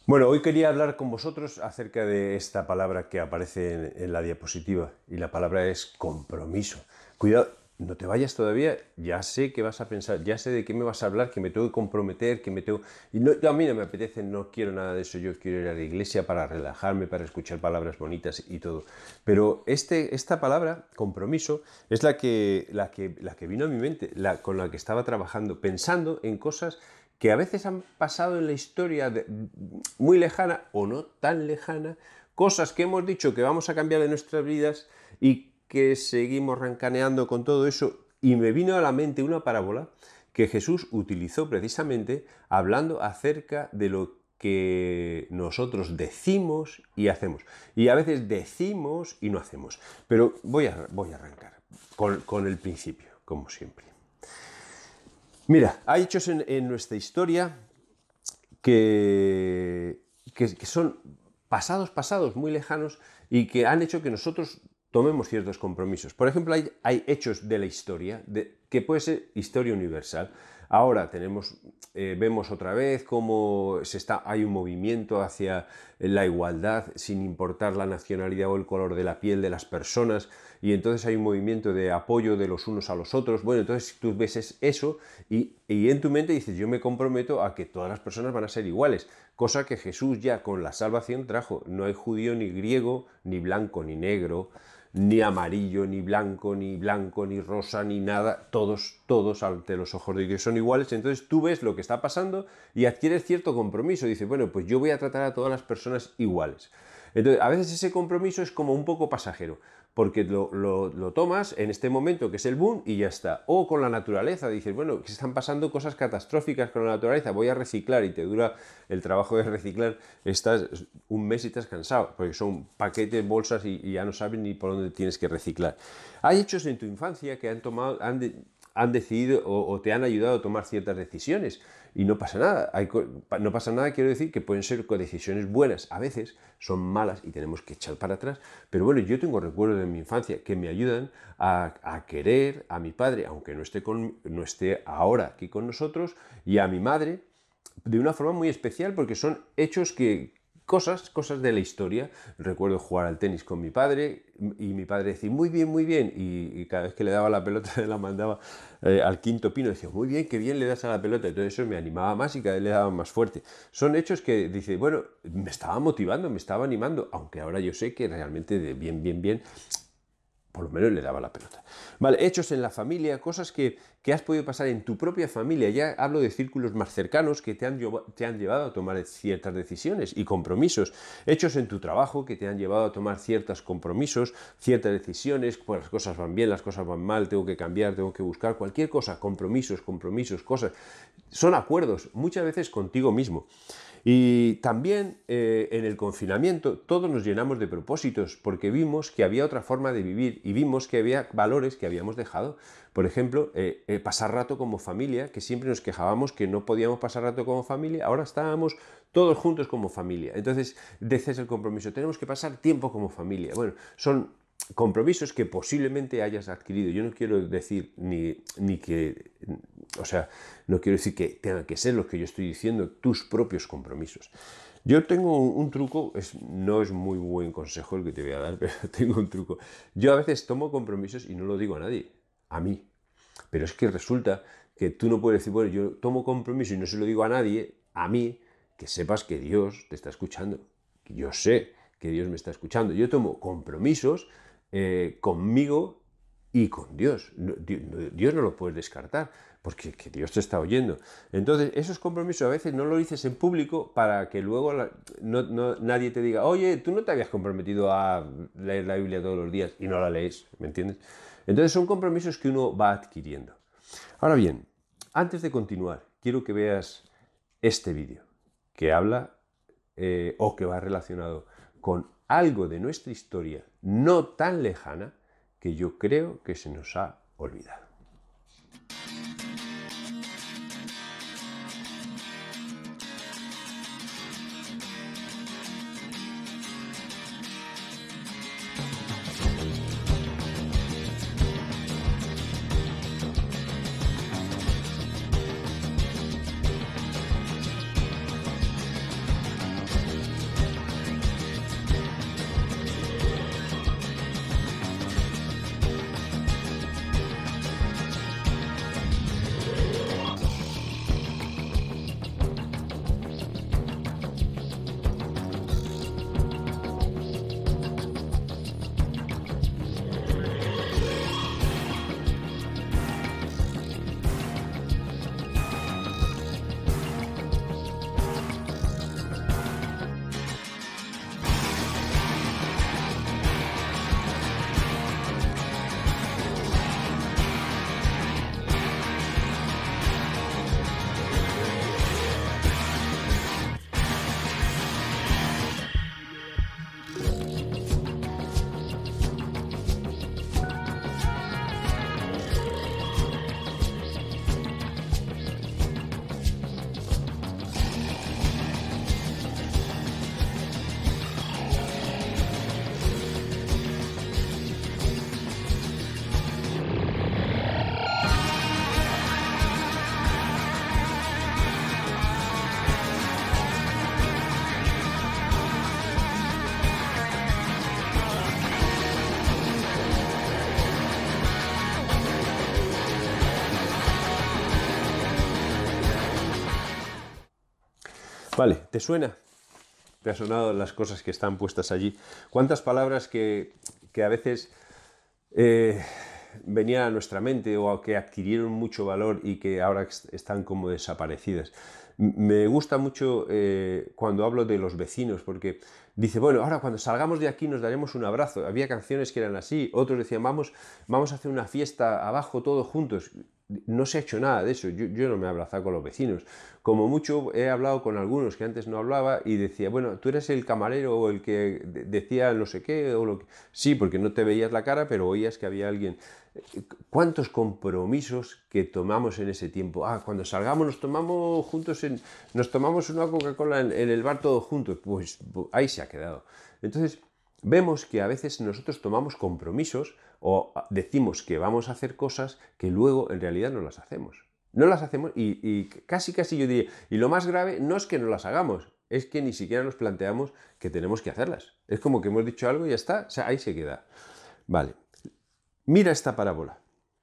Bueno, hoy quería hablar con vosotros acerca de esta palabra que aparece en la diapositiva y la palabra es compromiso. Cuidado, no te vayas todavía, ya sé que vas a pensar, ya sé de qué me vas a hablar, que me tengo que comprometer, que me tengo... Y no, a mí no me apetece, no quiero nada de eso, yo quiero ir a la iglesia para relajarme, para escuchar palabras bonitas y todo. Pero esta palabra, compromiso, es la que vino a mi mente, con la que estaba trabajando, pensando en cosas que a veces han pasado en la historia muy lejana o no tan lejana, cosas que hemos dicho que vamos a cambiar de nuestras vidas y que seguimos rancaneando con todo eso. Y me vino a la mente una parábola que Jesús utilizó precisamente hablando acerca de lo que nosotros decimos y hacemos. Y a veces decimos y no hacemos. Pero voy a arrancar con el principio, como siempre. Mira, hay hechos en nuestra historia que son pasados muy lejanos y que han hecho que nosotros tomemos ciertos compromisos. Por ejemplo, hay hechos de la historia que puede ser historia universal. Ahora vemos otra vez cómo hay un movimiento hacia la igualdad sin importar la nacionalidad o el color de la piel de las personas, y entonces hay un movimiento de apoyo de los unos a los otros. Bueno, entonces tú ves eso y en tu mente dices, yo me comprometo a que todas las personas van a ser iguales, cosa que Jesús ya con la salvación trajo. No hay judío ni griego, ni blanco ni negro, ni amarillo, ni blanco, ni rosa, ni nada, todos ante los ojos de Dios son iguales. Entonces tú ves lo que está pasando y adquieres cierto compromiso. Dices, bueno, pues yo voy a tratar a todas las personas iguales. Entonces, a veces ese compromiso es como un poco pasajero, porque lo tomas en este momento que es el boom y ya está. O con la naturaleza, dices, bueno, que están pasando cosas catastróficas con la naturaleza, voy a reciclar, y te dura el trabajo de reciclar, estás un mes y estás cansado, porque son paquetes, bolsas y ya no sabes ni por dónde tienes que reciclar. Hay hechos en tu infancia que han decidido o te han ayudado a tomar ciertas decisiones y no pasa nada. No pasa nada, quiero decir que pueden ser decisiones buenas, a veces son malas y tenemos que echar para atrás, pero bueno, yo tengo recuerdos de mi infancia que me ayudan a querer a mi padre, aunque no esté ahora aquí con nosotros, y a mi madre de una forma muy especial, porque son hechos cosas de la historia. Recuerdo jugar al tenis con mi padre y mi padre decía, muy bien, y cada vez que le daba la pelota la mandaba al quinto pino, decía, muy bien, qué bien le das a la pelota. Entonces eso me animaba más y cada vez le daba más fuerte. Son hechos que dice, bueno, me estaba motivando, me estaba animando, aunque ahora yo sé que realmente de bien, por lo menos le daba la pelota. Vale, hechos en la familia, cosas que has podido pasar en tu propia familia. Ya hablo de círculos más cercanos que te han llevado a tomar ciertas decisiones y compromisos. Hechos en tu trabajo que te han llevado a tomar ciertos compromisos, ciertas decisiones, pues las cosas van bien, las cosas van mal, tengo que cambiar, tengo que buscar cualquier cosa, compromisos, cosas. Son acuerdos, muchas veces contigo mismo. Y también en el confinamiento todos nos llenamos de propósitos porque vimos que había otra forma de vivir y vimos que había valores que habíamos dejado. Por ejemplo, pasar rato como familia, que siempre nos quejábamos que no podíamos pasar rato como familia, ahora estábamos todos juntos como familia. Entonces, deces el compromiso, tenemos que pasar tiempo como familia. Bueno, son compromisos que posiblemente hayas adquirido. Yo no quiero decir ni que, o sea, no quiero decir que tengan que ser los que yo estoy diciendo, tus propios compromisos. Yo tengo un truco, no es muy buen consejo el que te voy a dar, pero tengo un truco. Yo a veces tomo compromisos y no lo digo a nadie, a mí. Pero es que resulta que tú no puedes decir, bueno, yo tomo compromiso y no se lo digo a nadie, a mí, que sepas que Dios te está escuchando. Que yo sé que Dios me está escuchando. Yo tomo compromisos conmigo y con Dios. Dios no lo puedes descartar, porque que Dios te está oyendo. Entonces, esos compromisos a veces no lo dices en público para que luego nadie te diga, oye, tú no te habías comprometido a leer la Biblia todos los días y no la lees, ¿me entiendes? Entonces son compromisos que uno va adquiriendo. Ahora bien, antes de continuar, quiero que veas este vídeo que habla o que va relacionado con algo de nuestra historia no tan lejana que yo creo que se nos ha olvidado. Vale, ¿te suena? ¿Te ha sonado las cosas que están puestas allí? ¿Cuántas palabras que a veces venían a nuestra mente o que adquirieron mucho valor y que ahora están como desaparecidas? Me gusta mucho cuando hablo de los vecinos, porque dice, bueno, ahora cuando salgamos de aquí nos daremos un abrazo. Había canciones que eran así, otros decían, vamos a hacer una fiesta abajo todos juntos. No se ha hecho nada de eso, yo no me he abrazado con los vecinos. Como mucho he hablado con algunos que antes no hablaba y decía, bueno, tú eres el camarero o el que decía no sé qué, o lo que... Sí, porque no te veías la cara, pero oías que había alguien. ¿Cuántos compromisos que tomamos en ese tiempo? Cuando salgamos nos tomamos juntos, nos tomamos una Coca-Cola en el bar todos juntos. Pues ahí se ha quedado. Entonces, vemos que a veces nosotros tomamos compromisos o decimos que vamos a hacer cosas que luego en realidad no las hacemos. No las hacemos y casi yo diría, y lo más grave no es que no las hagamos, es que ni siquiera nos planteamos que tenemos que hacerlas. Es como que hemos dicho algo y ya está, o sea, ahí se queda. Vale, mira esta parábola.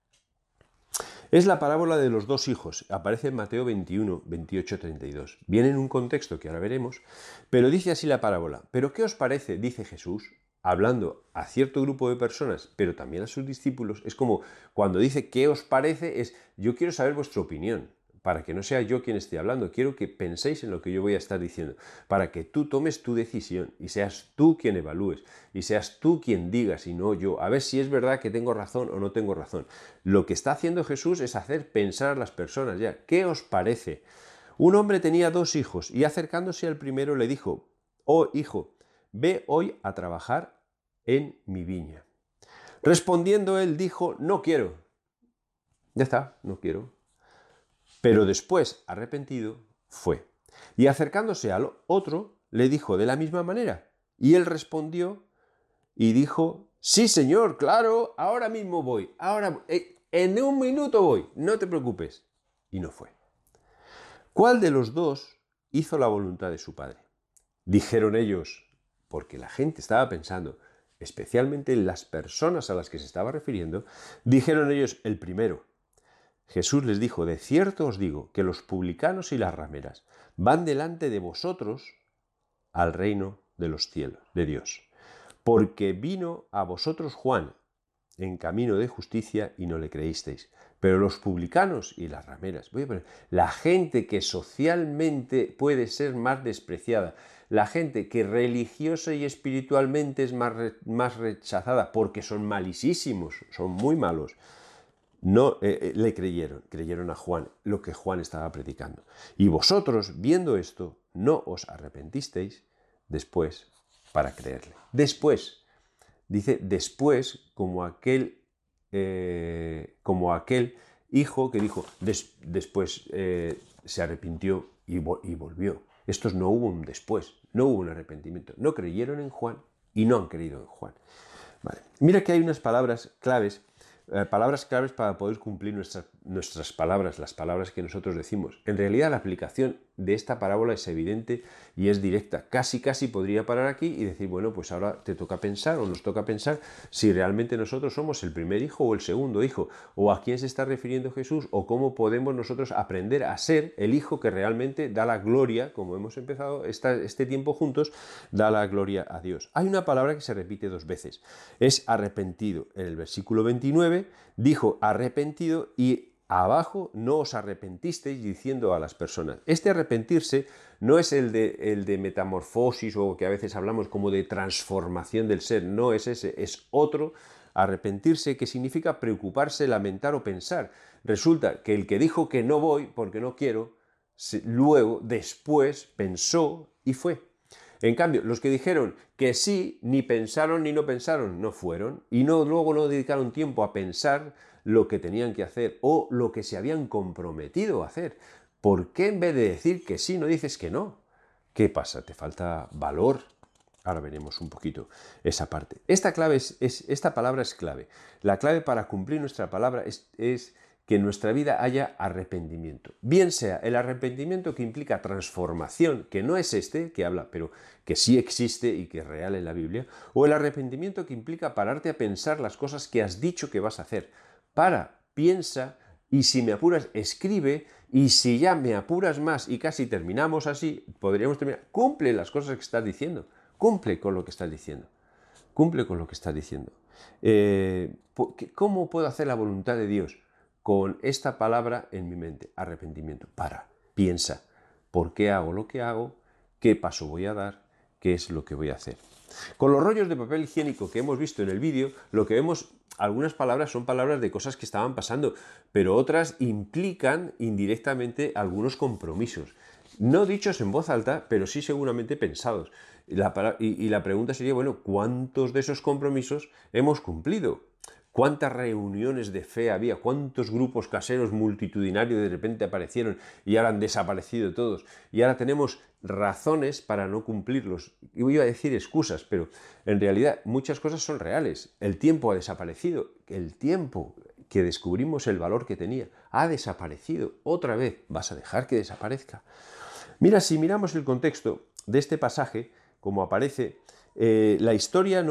Es la parábola de los dos hijos. Aparece en Mateo 21, 28, 32. Viene en un contexto que ahora veremos, pero dice así la parábola. ¿Pero qué os parece? Dice Jesús, hablando a cierto grupo de personas, pero también a sus discípulos. Es como cuando dice ¿qué os parece? Es yo quiero saber vuestra opinión. Para que no sea yo quien esté hablando, quiero que penséis en lo que yo voy a estar diciendo, para que tú tomes tu decisión y seas tú quien evalúes, y seas tú quien digas y no yo, a ver si es verdad que tengo razón o no tengo razón. Lo que está haciendo Jesús es hacer pensar a las personas ya. ¿Qué os parece? Un hombre tenía 2 hijos y acercándose al primero le dijo, oh hijo, ve hoy a trabajar en mi viña. Respondiendo él dijo, no quiero. Ya está, no quiero. Pero después, arrepentido, fue. Y acercándose al otro, le dijo de la misma manera. Y él respondió y dijo, sí, señor, claro, ahora mismo voy. Ahora, en un minuto voy, no te preocupes. Y no fue. ¿Cuál de los dos hizo la voluntad de su padre? Dijeron ellos, porque la gente estaba pensando, especialmente las personas a las que se estaba refiriendo, dijeron ellos, el primero. Jesús les dijo, de cierto os digo que los publicanos y las rameras van delante de vosotros al reino de los cielos, de Dios. Porque vino a vosotros Juan en camino de justicia y no le creísteis. Pero los publicanos y las rameras, voy a poner, la gente que socialmente puede ser más despreciada, la gente que religiosa y espiritualmente es más rechazada porque son malísimos, son muy malos, no le creyeron a Juan, lo que Juan estaba predicando. Y vosotros, viendo esto, no os arrepentisteis después para creerle. Después, dice después, como aquel hijo que dijo, después se arrepintió y volvió. Estos no hubo un después, no hubo un arrepentimiento. No creyeron en Juan y no han creído en Juan. Vale. Mira que hay unas palabras claves para poder cumplir nuestras palabras, las palabras que nosotros decimos. En realidad la aplicación de esta parábola es evidente y es directa. Casi podría parar aquí y decir, bueno, pues ahora te toca pensar o nos toca pensar si realmente nosotros somos el primer hijo o el segundo hijo, o a quién se está refiriendo Jesús, o cómo podemos nosotros aprender a ser el hijo que realmente da la gloria, como hemos empezado este tiempo juntos, da la gloria a Dios. Hay una palabra que se repite 2 veces, es arrepentido. En el versículo 29 dijo arrepentido y abajo no os arrepentisteis, diciendo a las personas. Este arrepentirse no es el de metamorfosis o que a veces hablamos como de transformación del ser, no es ese, es otro arrepentirse que significa preocuparse, lamentar o pensar. Resulta que el que dijo que no voy porque no quiero, luego, después, pensó y fue. En cambio, los que dijeron que sí, ni pensaron ni no pensaron, no fueron, y luego no dedicaron tiempo a pensar lo que tenían que hacer o lo que se habían comprometido a hacer. ¿Por qué en vez de decir que sí, no dices que no? ¿Qué pasa? ¿Te falta valor? Ahora veremos un poquito esa parte. Esta palabra es clave. La clave para cumplir nuestra palabra es que en nuestra vida haya arrepentimiento. Bien sea el arrepentimiento que implica transformación, que no es este que habla, pero que sí existe y que es real en la Biblia, o el arrepentimiento que implica pararte a pensar las cosas que has dicho que vas a hacer. Piensa y si me apuras, escribe Y si ya me apuras más y casi terminamos así, podríamos terminar. Cumple las cosas que estás diciendo. Cumple con lo que estás diciendo. Cumple con lo que estás diciendo. ¿Cómo puedo hacer la voluntad de Dios? Con esta palabra en mi mente, arrepentimiento. Piensa, ¿por qué hago lo que hago? ¿Qué paso voy a dar? ¿Qué es lo que voy a hacer? Con los rollos de papel higiénico que hemos visto en el vídeo, lo que vemos, algunas palabras son palabras de cosas que estaban pasando, pero otras implican indirectamente algunos compromisos. No dichos en voz alta, pero sí seguramente pensados. Y la pregunta sería, bueno, ¿cuántos de esos compromisos hemos cumplido? ¿Cuántas reuniones de fe había? ¿Cuántos grupos caseros multitudinarios de repente aparecieron y ahora han desaparecido todos? Y ahora tenemos razones para no cumplirlos. Yo iba a decir excusas, pero en realidad muchas cosas son reales. El tiempo ha desaparecido. El tiempo que descubrimos el valor que tenía ha desaparecido. Otra vez, ¿vas a dejar que desaparezca? Mira, si miramos el contexto de este pasaje, como aparece, la historia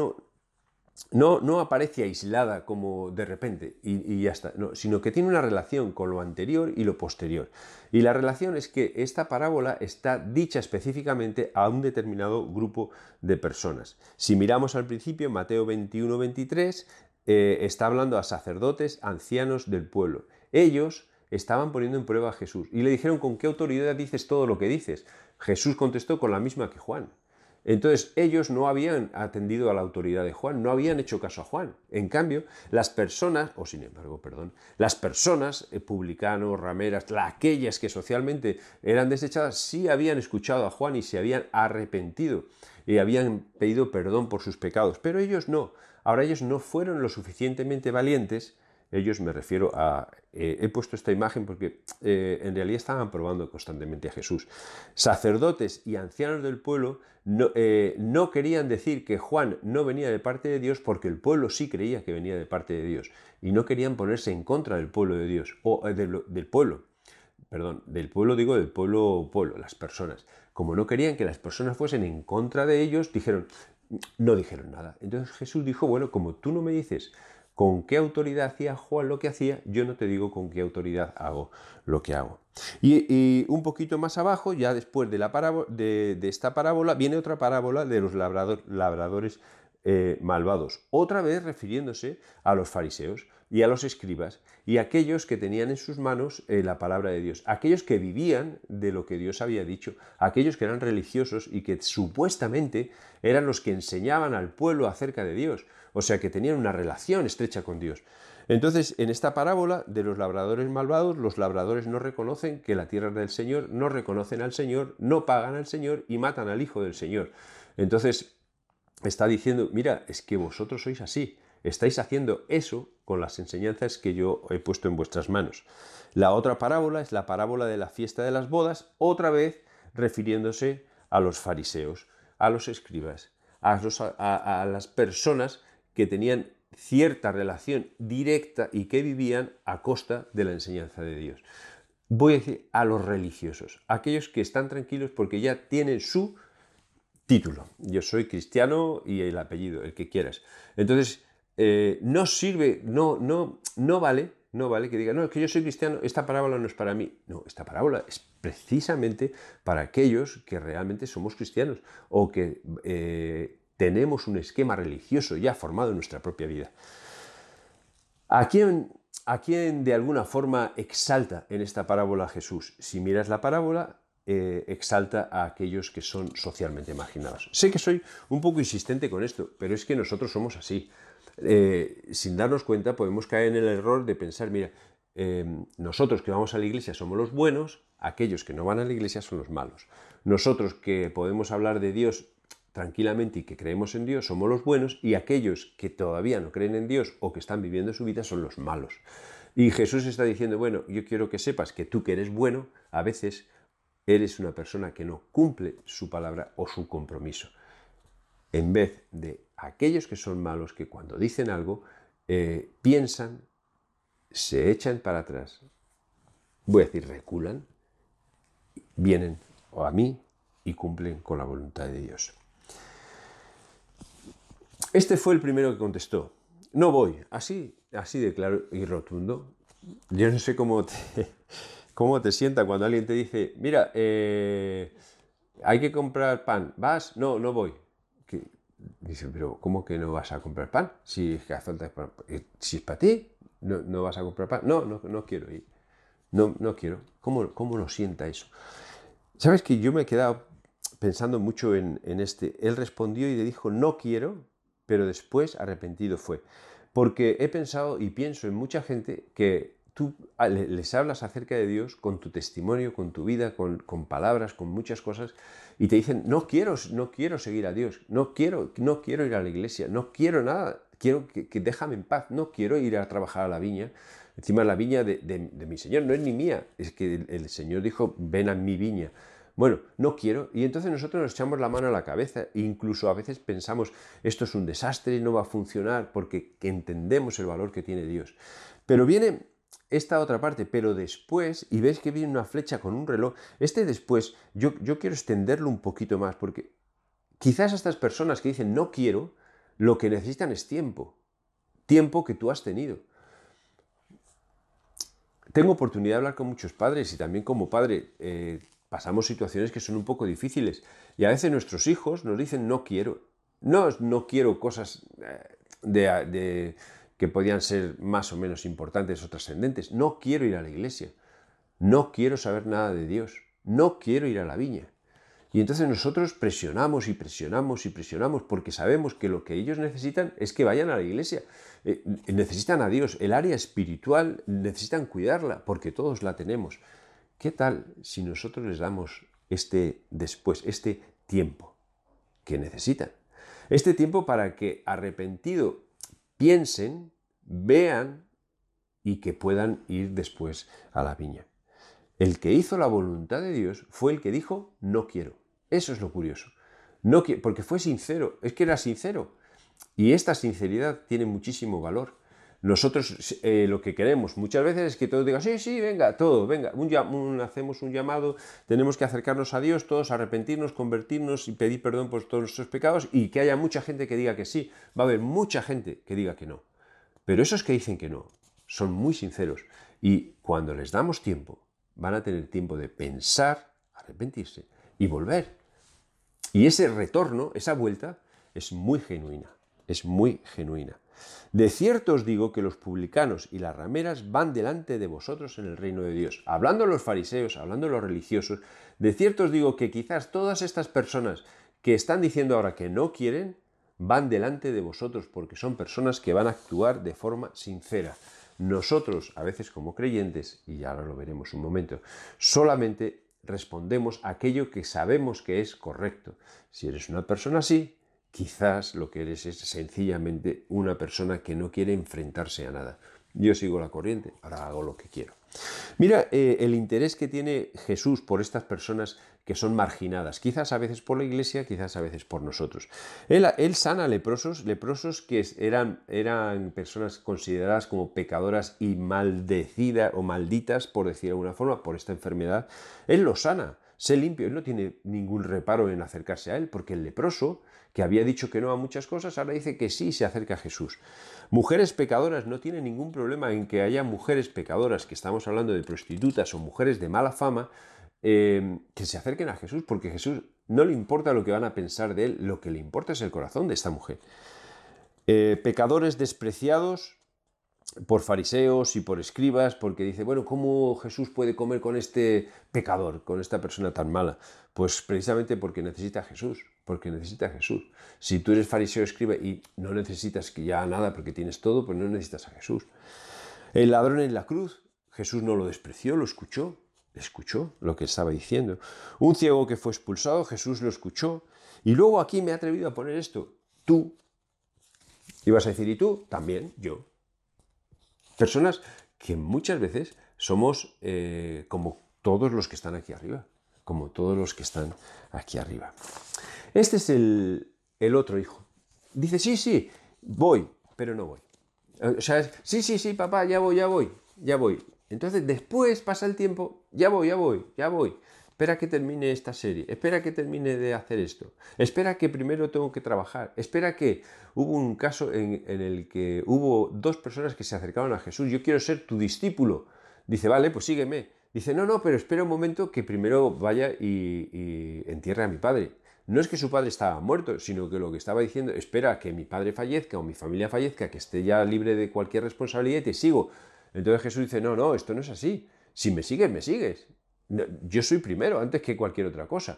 no aparece aislada como de repente y ya está, no, sino que tiene una relación con lo anterior y lo posterior. Y la relación es que esta parábola está dicha específicamente a un determinado grupo de personas. Si miramos al principio, Mateo 21-23, está hablando a sacerdotes, ancianos del pueblo. Ellos estaban poniendo en prueba a Jesús y le dijeron: ¿con qué autoridad dices todo lo que dices? Jesús contestó con la misma que Juan. Entonces ellos no habían atendido a la autoridad de Juan, no habían hecho caso a Juan. En cambio, las personas, las personas, publicanos, rameras, aquellas que socialmente eran desechadas, sí habían escuchado a Juan y se habían arrepentido y habían pedido perdón por sus pecados, pero ellos no. Ahora ellos no fueron lo suficientemente valientes. Ellos, me refiero a... he puesto esta imagen porque en realidad estaban probando constantemente a Jesús. Sacerdotes y ancianos del pueblo no querían decir que Juan no venía de parte de Dios, porque el pueblo sí creía que venía de parte de Dios. Y no querían ponerse en contra del pueblo de Dios, o del pueblo. Perdón, del pueblo, las personas. Como no querían que las personas fuesen en contra de ellos, no dijeron nada. Entonces Jesús dijo: bueno, como tú no me dices con qué autoridad hacía Juan lo que hacía, yo no te digo con qué autoridad hago lo que hago. Y un poquito más abajo, ya después de esta parábola, viene otra parábola de los labradores malvados, otra vez refiriéndose a los fariseos y a los escribas y a aquellos que tenían en sus manos la palabra de Dios, aquellos que vivían de lo que Dios había dicho, aquellos que eran religiosos y que supuestamente eran los que enseñaban al pueblo acerca de Dios, o sea que tenían una relación estrecha con Dios. Entonces, en esta parábola de los labradores malvados, los labradores no reconocen que la tierra es del Señor, no reconocen al Señor, no pagan al Señor y matan al Hijo del Señor. Entonces, está diciendo: mira, es que vosotros sois así, estáis haciendo eso con las enseñanzas que yo he puesto en vuestras manos. La otra parábola es la parábola de la fiesta de las bodas, otra vez refiriéndose a los fariseos, a los escribas, a las personas que tenían cierta relación directa y que vivían a costa de la enseñanza de Dios. Voy a decir a los religiosos, aquellos que están tranquilos porque ya tienen su título. Yo soy cristiano y el apellido, el que quieras. Entonces, no sirve, no vale que diga: no, es que yo soy cristiano, esta parábola no es para mí. No, esta parábola es precisamente para aquellos que realmente somos cristianos o que tenemos un esquema religioso ya formado en nuestra propia vida. ¿A quién de alguna forma exalta en esta parábola Jesús? Si miras la parábola, exalta a aquellos que son socialmente marginados. Sé que soy un poco insistente con esto, pero es que nosotros somos así. Sin darnos cuenta podemos caer en el error de pensar: mira, nosotros que vamos a la iglesia somos los buenos, aquellos que no van a la iglesia son los malos. Nosotros que podemos hablar de Dios tranquilamente y que creemos en Dios somos los buenos, y aquellos que todavía no creen en Dios o que están viviendo su vida son los malos. Y Jesús está diciendo: bueno, yo quiero que sepas que tú, que eres bueno, a veces eres una persona que no cumple su palabra o su compromiso. En vez de aquellos que son malos, que cuando dicen algo, piensan, se echan para atrás, voy a decir reculan, vienen a mí y cumplen con la voluntad de Dios. Este fue el primero que contestó: no voy, así de claro y rotundo. Yo no sé cómo ¿Cómo te sienta cuando alguien te dice, mira, hay que comprar pan, ¿vas? No, no voy. Que, dice, pero ¿cómo que no vas a comprar pan? Si es que hace falta si es para ti, no, no vas a comprar pan. No, no, no quiero ir. No, no quiero. ¿Cómo lo sienta eso? ¿Sabes que yo me he quedado pensando mucho en este? Él respondió y le dijo, no quiero, pero después arrepentido fue. Porque he pensado y pienso en mucha gente que tú les hablas acerca de Dios con tu testimonio, con tu vida, con palabras, con muchas cosas, y te dicen, no quiero seguir a Dios, no quiero ir a la iglesia, no quiero nada, quiero que déjame en paz, no quiero ir a trabajar a la viña. Encima la viña de mi Señor no es ni mía, es que el Señor dijo, ven a mi viña. Bueno, no quiero. Y entonces nosotros nos echamos la mano a la cabeza e incluso a veces pensamos, esto es un desastre, no va a funcionar, porque entendemos el valor que tiene Dios. Pero viene esta otra parte, pero después, y ves que viene una flecha con un reloj, este después, yo quiero extenderlo un poquito más, porque quizás a estas personas que dicen no quiero, lo que necesitan es tiempo. Tiempo que tú has tenido. Tengo oportunidad de hablar con muchos padres y también como padre pasamos situaciones que son un poco difíciles y a veces nuestros hijos nos dicen no quiero. No quiero cosas que podían ser más o menos importantes o trascendentes. No quiero ir a la iglesia. No quiero saber nada de Dios. No quiero ir a la viña. Y entonces nosotros presionamos y presionamos y presionamos porque sabemos que lo que ellos necesitan es que vayan a la iglesia. Necesitan a Dios. El área espiritual necesitan cuidarla porque todos la tenemos. ¿Qué tal si nosotros les damos este tiempo que necesitan? Este tiempo para que arrepentido piensen, vean y que puedan ir después a la viña. El que hizo la voluntad de Dios fue el que dijo, no quiero. Eso es lo curioso. No quiero, porque fue sincero, es que era sincero. Y esta sinceridad tiene muchísimo valor. Nosotros lo que queremos muchas veces es que todos digan, sí, sí, venga, todo, venga, hacemos un llamado, tenemos que acercarnos a Dios, todos arrepentirnos, convertirnos y pedir perdón por todos nuestros pecados y que haya mucha gente que diga que sí. Va a haber mucha gente que diga que no. Pero esos que dicen que no son muy sinceros y cuando les damos tiempo, van a tener tiempo de pensar, arrepentirse y volver. Y ese retorno, esa vuelta, es muy genuina. Es muy genuina. De cierto os digo que los publicanos y las rameras van delante de vosotros en el reino de Dios. Hablando de los fariseos, hablando de los religiosos, de cierto os digo que quizás todas estas personas que están diciendo ahora que no quieren, van delante de vosotros porque son personas que van a actuar de forma sincera. Nosotros, a veces como creyentes, y ahora lo veremos un momento, solamente respondemos a aquello que sabemos que es correcto. Si eres una persona así, quizás lo que eres es sencillamente una persona que no quiere enfrentarse a nada. Yo sigo la corriente, ahora hago lo que quiero. Mira el interés que tiene Jesús por estas personas que son marginadas, quizás a veces por la iglesia, quizás a veces por nosotros. Él sana leprosos que eran personas consideradas como pecadoras y maldecidas o malditas, por decir de alguna forma, por esta enfermedad. Él los sana, sé limpio, él no tiene ningún reparo en acercarse a él, porque el leproso, que había dicho que no a muchas cosas, ahora dice que sí se acerca a Jesús. Mujeres pecadoras, no tiene ningún problema en que haya mujeres pecadoras, que estamos hablando de prostitutas o mujeres de mala fama, que se acerquen a Jesús, porque a Jesús no le importa lo que van a pensar de él, lo que le importa es el corazón de esta mujer. Pecadores despreciados por fariseos y por escribas, porque dice, bueno, ¿cómo Jesús puede comer con este pecador, con esta persona tan mala? Pues precisamente porque necesita a Jesús, porque necesita a Jesús. Si tú eres fariseo, escriba y no necesitas que ya nada porque tienes todo, pues no necesitas a Jesús. El ladrón en la cruz, Jesús no lo despreció, lo escuchó lo que estaba diciendo. Un ciego que fue expulsado, Jesús lo escuchó. Y luego aquí me he atrevido a poner esto, tú. Y vas a decir, ¿y tú? También, yo. Personas que muchas veces somos como todos los que están aquí arriba. Como todos los que están aquí arriba. Este es el otro hijo. Dice, sí, voy, pero no voy. O sea, sí, papá, ya voy. Entonces, después pasa el tiempo, ya voy. Espera que termine esta serie, espera que termine de hacer esto, espera que primero tengo que trabajar, espera que hubo un caso en el que hubo dos personas que se acercaron a Jesús, yo quiero ser tu discípulo. Dice, vale, pues sígueme. Dice, no, no, pero espera un momento que primero vaya y entierre a mi padre. No es que su padre estaba muerto, sino que lo que estaba diciendo, espera a que mi padre fallezca o mi familia fallezca, que esté ya libre de cualquier responsabilidad y te sigo. Entonces Jesús dice, no, no, esto no es así. Si me sigues, me sigues. No, yo soy primero, antes que cualquier otra cosa.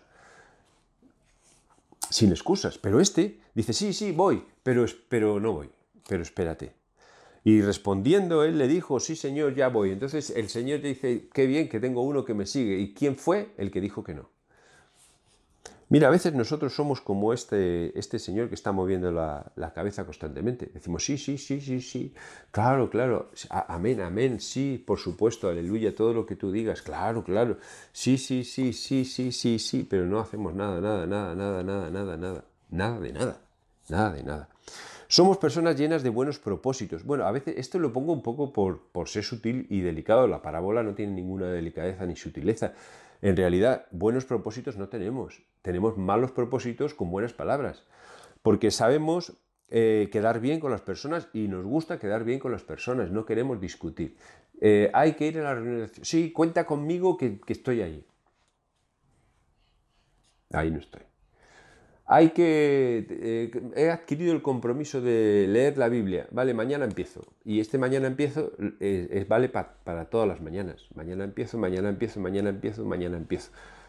Sin excusas. Pero este dice, sí, sí, voy, pero no voy, pero espérate. Y respondiendo, él le dijo, sí, señor, ya voy. Entonces el Señor le dice, qué bien que tengo uno que me sigue. ¿Y quién fue el que dijo que no? Mira, a veces nosotros somos como este señor que está moviendo la cabeza constantemente. Decimos, sí, sí, sí, sí, sí, claro, claro, amén, amén, sí, por supuesto, aleluya, todo lo que tú digas, claro, claro, sí, sí, sí, sí, sí, sí, sí, pero no hacemos nada, nada, nada, nada, nada, nada, nada, nada de nada, nada de nada. Somos personas llenas de buenos propósitos. Bueno, a veces esto lo pongo un poco por ser sutil y delicado. La parábola no tiene ninguna delicadeza ni sutileza. En realidad, buenos propósitos no tenemos. Tenemos malos propósitos con buenas palabras. Porque sabemos quedar bien con las personas y nos gusta quedar bien con las personas. No queremos discutir. Hay que ir a la reunión. Sí, cuenta conmigo que estoy ahí. Ahí no estoy. He adquirido el compromiso de leer la Biblia. Vale, mañana empiezo. Y este mañana empiezo vale para todas las mañanas. Mañana empiezo, mañana empiezo, mañana empiezo, mañana empiezo.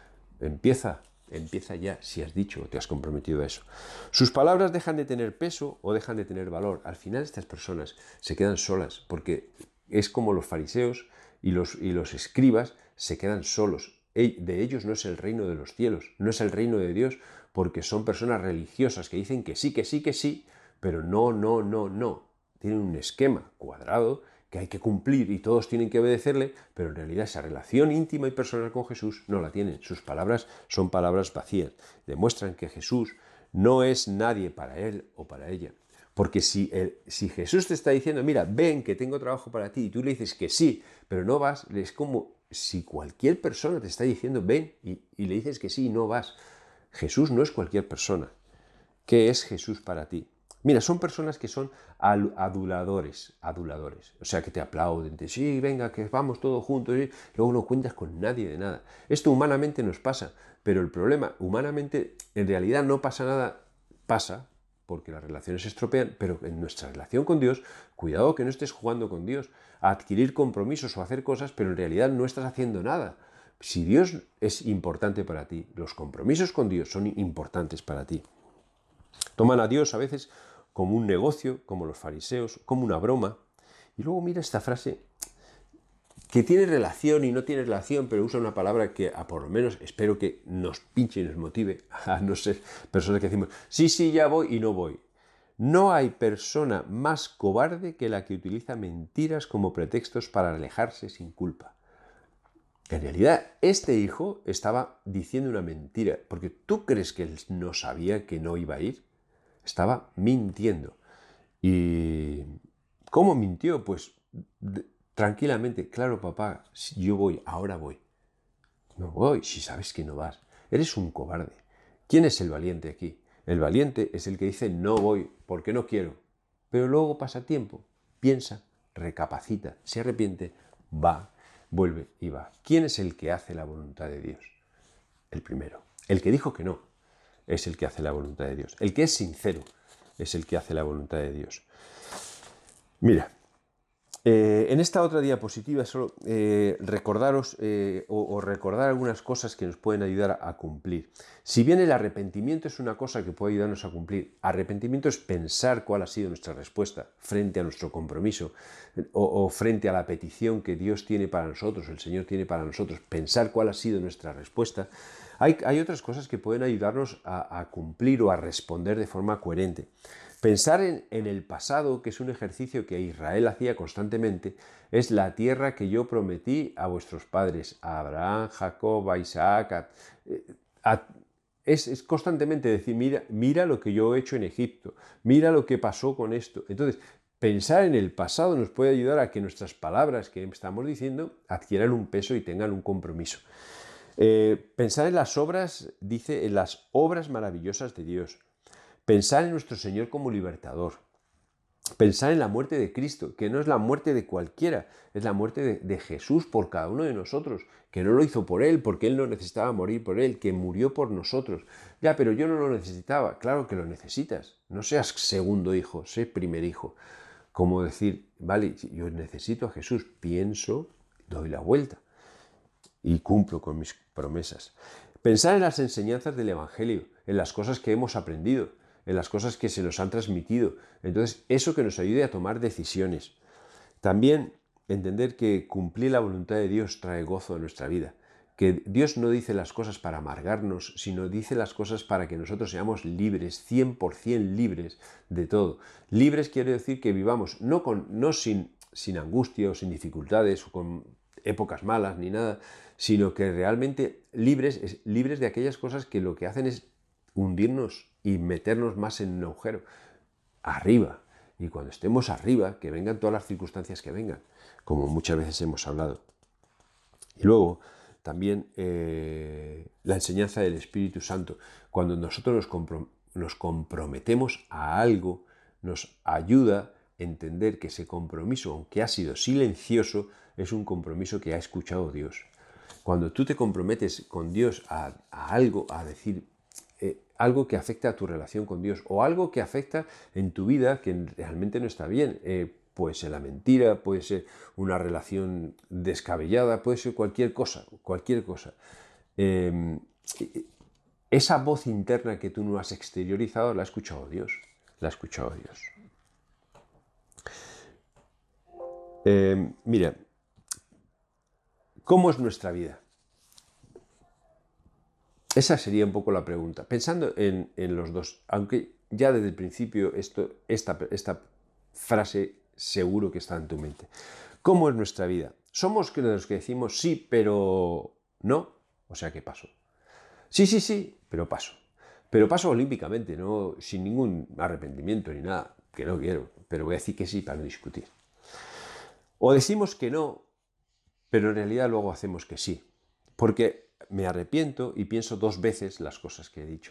Empieza ya, si has dicho o te has comprometido a eso. Sus palabras dejan de tener peso o dejan de tener valor. Al final estas personas se quedan solas porque es como los fariseos y los escribas se quedan solos. De ellos no es el reino de los cielos, no es el reino de Dios, porque son personas religiosas que dicen que sí, que sí, que sí, pero no, no, no, no. Tienen un esquema cuadrado que hay que cumplir y todos tienen que obedecerle, pero en realidad esa relación íntima y personal con Jesús no la tienen. Sus palabras son palabras vacías. Demuestran que Jesús no es nadie para él o para ella. Porque si Jesús te está diciendo, mira, ven que tengo trabajo para ti, y tú le dices que sí, pero no vas, es como si cualquier persona te está diciendo, ven, y le dices que sí y no vas. Jesús no es cualquier persona. ¿Qué es Jesús para ti? Mira, son personas que son aduladores. O sea, que te aplauden, te sí, venga, que vamos todos juntos, y luego no cuentas con nadie de nada. Esto humanamente nos pasa, pero el problema, humanamente, en realidad no pasa nada, pasa, porque las relaciones se estropean, pero en nuestra relación con Dios, cuidado que no estés jugando con Dios, a adquirir compromisos o hacer cosas, pero en realidad no estás haciendo nada. Si Dios es importante para ti, los compromisos con Dios son importantes para ti. Toman a Dios a veces como un negocio, como los fariseos, como una broma. Y luego mira esta frase que tiene relación y no tiene relación, pero usa una palabra que por lo menos espero que nos pinche y nos motive a no ser personas que decimos, sí, sí, ya voy y no voy. No hay persona más cobarde que la que utiliza mentiras como pretextos para alejarse sin culpa. En realidad, este hijo estaba diciendo una mentira, porque ¿tú crees que él no sabía que no iba a ir? Estaba mintiendo. ¿Y cómo mintió? Pues tranquilamente, claro, papá, si yo voy, ahora voy. No voy, si sabes que no vas. Eres un cobarde. ¿Quién es el valiente aquí? El valiente es el que dice no voy porque no quiero. Pero luego pasa tiempo, piensa, recapacita, se arrepiente, va, vuelve y va. ¿Quién es el que hace la voluntad de Dios? El primero. El que dijo que no es el que hace la voluntad de Dios. El que es sincero es el que hace la voluntad de Dios. Mira, en esta otra diapositiva solo recordaros o recordar algunas cosas que nos pueden ayudar a cumplir. Si bien el arrepentimiento es una cosa que puede ayudarnos a cumplir, arrepentimiento es pensar cuál ha sido nuestra respuesta frente a nuestro compromiso o frente a la petición que Dios tiene para nosotros, el Señor tiene para nosotros, pensar cuál ha sido nuestra respuesta. Hay otras cosas que pueden ayudarnos a cumplir o a responder de forma coherente. Pensar en el pasado, que es un ejercicio que Israel hacía constantemente, es la tierra que yo prometí a vuestros padres, a Abraham, Jacob, a Isaac. Es constantemente decir, mira lo que yo he hecho en Egipto, mira lo que pasó con esto. Entonces, pensar en el pasado nos puede ayudar a que nuestras palabras que estamos diciendo adquieran un peso y tengan un compromiso. Pensar en las obras, dice, en las obras maravillosas de Dios. Pensar en nuestro Señor como libertador. Pensar en la muerte de Cristo, que no es la muerte de cualquiera, es la muerte de Jesús por cada uno de nosotros, que no lo hizo por Él, porque Él no necesitaba morir por Él, que murió por nosotros. Ya, pero yo no lo necesitaba. Claro que lo necesitas. No seas segundo hijo, sé primer hijo. Como decir, vale, yo necesito a Jesús, pienso, doy la vuelta y cumplo con mis promesas. Pensar en las enseñanzas del Evangelio, en las cosas que hemos aprendido, en las cosas que se nos han transmitido. Entonces, eso que nos ayude a tomar decisiones. También entender que cumplir la voluntad de Dios trae gozo a nuestra vida. Que Dios no dice las cosas para amargarnos, sino dice las cosas para que nosotros seamos libres, 100% libres de todo. Libres quiere decir que vivamos no sin angustia o sin dificultades o con épocas malas ni nada, sino que realmente libres de aquellas cosas que lo que hacen es hundirnos y meternos más en un agujero. Arriba. Y cuando estemos arriba, que vengan todas las circunstancias que vengan, como muchas veces hemos hablado. Y luego, también la enseñanza del Espíritu Santo. Cuando nosotros nos comprometemos a algo, nos ayuda a entender que ese compromiso, aunque ha sido silencioso, es un compromiso que ha escuchado Dios. Cuando tú te comprometes con Dios a algo, a decir algo que afecta a tu relación con Dios o algo que afecta en tu vida que realmente no está bien, puede ser la mentira, puede ser una relación descabellada, puede ser cualquier cosa, cualquier cosa. Esa voz interna que tú no has exteriorizado la ha escuchado Dios, la ha escuchado Dios. Mira, ¿cómo es nuestra vida? Esa sería un poco la pregunta. Pensando en los dos, aunque ya desde el principio esta frase seguro que está en tu mente. ¿Cómo es nuestra vida? ¿Somos de los que decimos sí, pero no? O sea, ¿qué paso? Sí, pero paso. Pero paso olímpicamente, no sin ningún arrepentimiento ni nada, que no quiero, pero voy a decir que sí para no discutir. O decimos que no, pero en realidad luego hacemos que sí. Porque me arrepiento y pienso 2 veces las cosas que he dicho.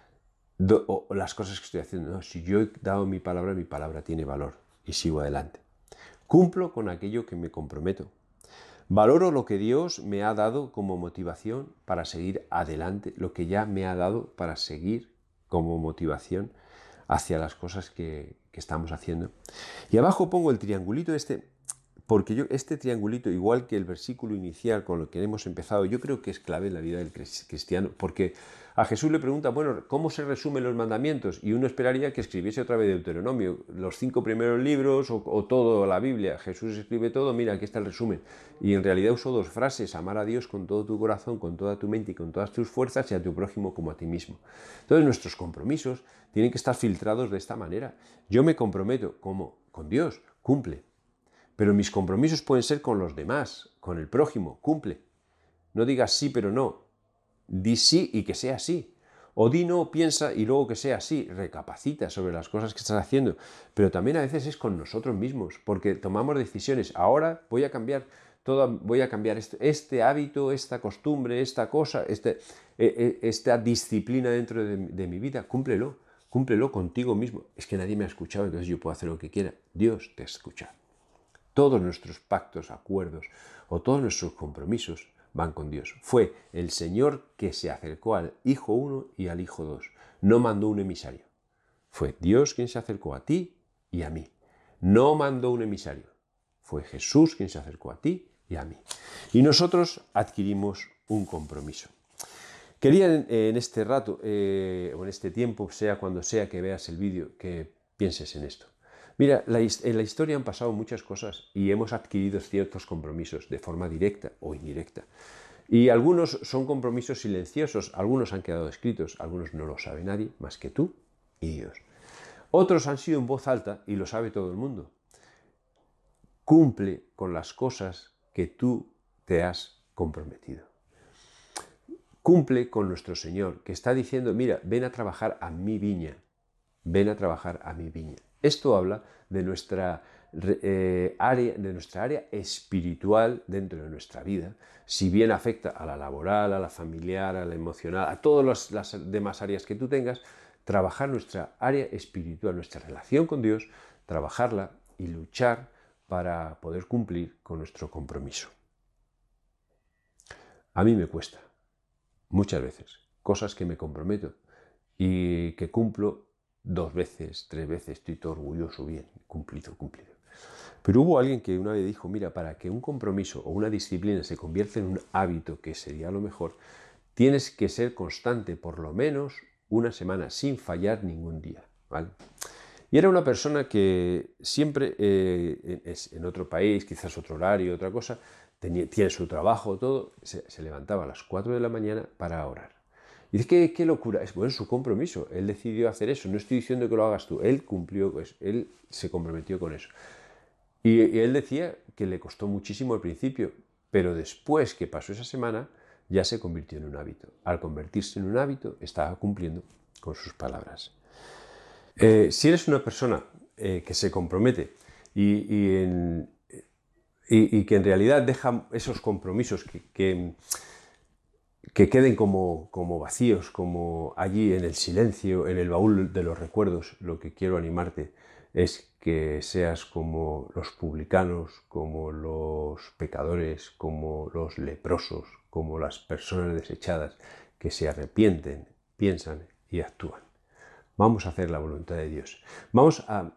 O las cosas que estoy haciendo. No, si yo he dado mi palabra tiene valor. Y sigo adelante. Cumplo con aquello que me comprometo. Valoro lo que Dios me ha dado como motivación para seguir adelante, lo que ya me ha dado para seguir como motivación hacia las cosas que estamos haciendo. Y abajo pongo el triangulito porque este triangulito, igual que el versículo inicial con el que hemos empezado, yo creo que es clave en la vida del cristiano, porque a Jesús le pregunta, bueno, ¿cómo se resumen los mandamientos? Y uno esperaría que escribiese otra vez Deuteronomio, los 5 primeros libros o toda la Biblia. Jesús escribe todo, mira, aquí está el resumen. Y en realidad usó 2 frases, amar a Dios con todo tu corazón, con toda tu mente y con todas tus fuerzas y a tu prójimo como a ti mismo. Entonces nuestros compromisos tienen que estar filtrados de esta manera. Yo me comprometo, ¿cómo? Con Dios, cumple. Pero mis compromisos pueden ser con los demás, con el prójimo, cumple. No digas sí, pero no. Di sí y que sea sí. O di no, piensa y luego que sea así. Recapacita sobre las cosas que estás haciendo. Pero también a veces es con nosotros mismos, porque tomamos decisiones. Ahora voy a cambiar este hábito, esta costumbre, esta cosa, esta disciplina dentro de mi vida. Cúmplelo contigo mismo. Es que nadie me ha escuchado, entonces yo puedo hacer lo que quiera. Dios te escucha. Todos nuestros pactos, acuerdos o todos nuestros compromisos van con Dios. Fue el Señor que se acercó al Hijo 1 y al Hijo 2. No mandó un emisario. Fue Dios quien se acercó a ti y a mí. No mandó un emisario. Fue Jesús quien se acercó a ti y a mí. Y nosotros adquirimos un compromiso. Quería en este rato, o en este tiempo, sea cuando sea que veas el vídeo, que pienses en esto. Mira, en la historia han pasado muchas cosas y hemos adquirido ciertos compromisos de forma directa o indirecta. Y algunos son compromisos silenciosos, algunos han quedado escritos, algunos no lo sabe nadie más que tú y Dios. Otros han sido en voz alta y lo sabe todo el mundo. Cumple con las cosas que tú te has comprometido. Cumple con nuestro Señor, que está diciendo, mira, ven a trabajar a mi viña, ven a trabajar a mi viña. Esto habla de nuestra área espiritual dentro de nuestra vida, si bien afecta a la laboral, a la familiar, a la emocional, a todas las demás áreas que tú tengas, trabajar nuestra área espiritual, nuestra relación con Dios, trabajarla y luchar para poder cumplir con nuestro compromiso. A mí me cuesta, muchas veces, cosas que me comprometo y que cumplo 2 veces, 3 veces, estoy todo orgulloso, bien, cumplido. Pero hubo alguien que una vez dijo, mira, para que un compromiso o una disciplina se convierta en un hábito, que sería lo mejor, tienes que ser constante por lo menos una semana, sin fallar ningún día, ¿vale? Y era una persona que siempre, es en otro país, quizás otro horario, otra cosa, tiene su trabajo, todo, se levantaba a las 4 de la mañana para orar. Y dice, qué locura, es bueno, su compromiso, él decidió hacer eso, no estoy diciendo que lo hagas tú, él cumplió, pues, él se comprometió con eso. Y él decía que le costó muchísimo al principio, pero después que pasó esa semana, ya se convirtió en un hábito. Al convertirse en un hábito, estaba cumpliendo con sus palabras. Si eres una persona que se compromete y que en realidad deja esos compromisos que queden como vacíos, como allí en el silencio, en el baúl de los recuerdos, lo que quiero animarte es que seas como los publicanos, como los pecadores, como los leprosos, como las personas desechadas que se arrepienten, piensan y actúan. Vamos a hacer la voluntad de Dios. Vamos a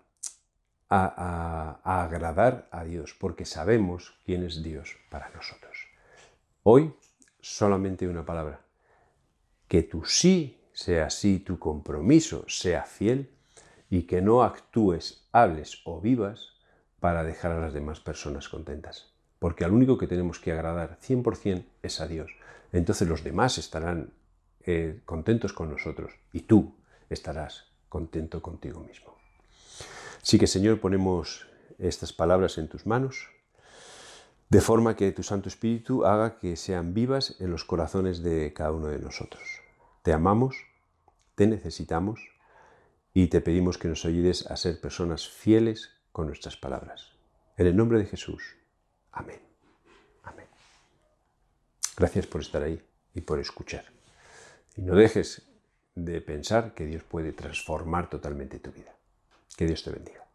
agradar a Dios, porque sabemos quién es Dios para nosotros. Hoy, solamente una palabra. Que tu sí sea sí, tu compromiso sea fiel y que no actúes, hables o vivas para dejar a las demás personas contentas. Porque al único que tenemos que agradar 100% es a Dios. Entonces los demás estarán contentos con nosotros y tú estarás contento contigo mismo. Así que, Señor, ponemos estas palabras en tus manos, de forma que tu Santo Espíritu haga que sean vivas en los corazones de cada uno de nosotros. Te amamos, te necesitamos y te pedimos que nos ayudes a ser personas fieles con nuestras palabras. En el nombre de Jesús. Amén. Amén. Gracias por estar ahí y por escuchar. Y no dejes de pensar que Dios puede transformar totalmente tu vida. Que Dios te bendiga.